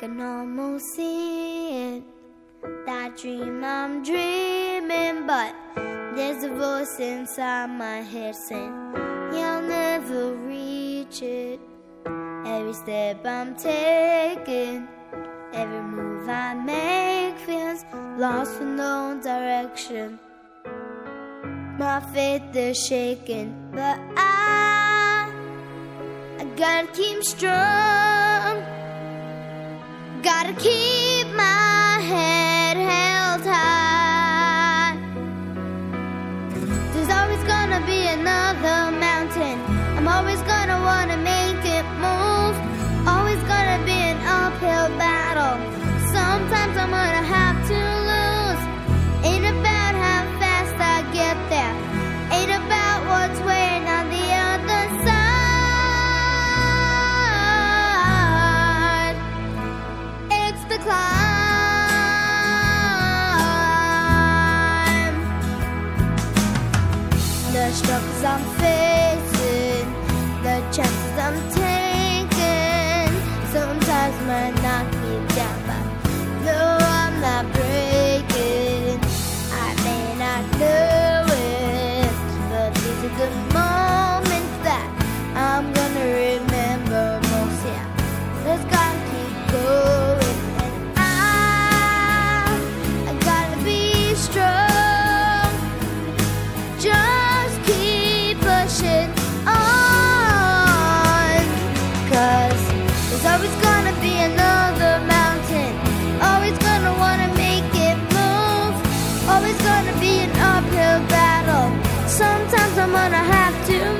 can almost see it. That dream I'm dreaming, but there's a voice inside my head saying you'll never reach it. Every step I'm taking, every move I make feels lost with no direction. My faith is shaking, but I gotta keep strong. Gotta keep my head held high. There's always gonna be another mountain. I'm always gonna wanna make it move. Always gonna be an uphill battle. Sometimes I'm gonna have to lose. Ain't about how fast I get there. Ain't about what's waiting on the other side. It's the climb. The struggles I'm facing, the chances I'm taking, sometimes might knock me down, but no, I'm not breaking. I may not know it, but these are the moments that I'm gonna remember most. Yeah, let's gotta keep going, and I gotta be strong. Just keep pushing on, 'cause there's always gonna be another mountain. Always gonna wanna make it move. Always gonna be an uphill battle. Sometimes I'm gonna have to